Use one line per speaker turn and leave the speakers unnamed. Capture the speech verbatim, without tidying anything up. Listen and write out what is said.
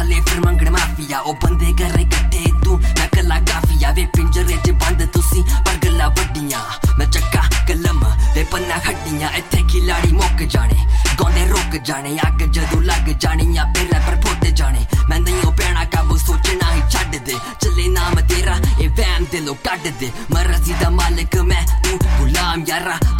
वाले फिर मंगण माफिया ओ बंदे करे कट्ठे तू मैं कला काफिया वे पिंजरे च बंद तुसी पर गल्लां वड्डियां मैं चक्का कलम ते पन्ना खड्डियां इत्थे खिलाड़ी मुक जाने गौंदे रुक जाने अग जदों लग जानियां पैरां पर फोटे जाने मैं नहीं ओ पैना काबू सोचना ही छड्ड दे चले नाम तेरा ए वैम दिलों कड्ड दे मर्जी दा मालिक मैं तू गुलाम यारा